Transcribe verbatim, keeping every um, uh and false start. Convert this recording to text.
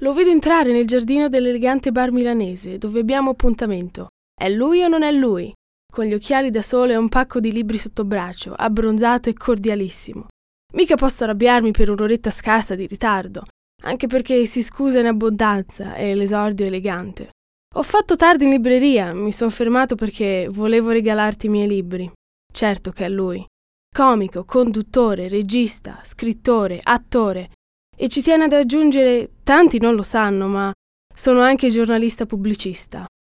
Lo vedo entrare nel giardino dell'elegante bar milanese, dove abbiamo appuntamento. È lui o non è lui? Con gli occhiali da sole e un pacco di libri sotto braccio, abbronzato e cordialissimo. Mica posso arrabbiarmi per un'oretta scarsa di ritardo, anche perché si scusa in abbondanza e l'esordio elegante. Ho fatto tardi in libreria, mi sono fermato perché volevo regalarti i miei libri. Certo che è lui. Comico, conduttore, regista, scrittore, attore. E ci tiene ad aggiungere, tanti non lo sanno, ma sono anche giornalista pubblicista.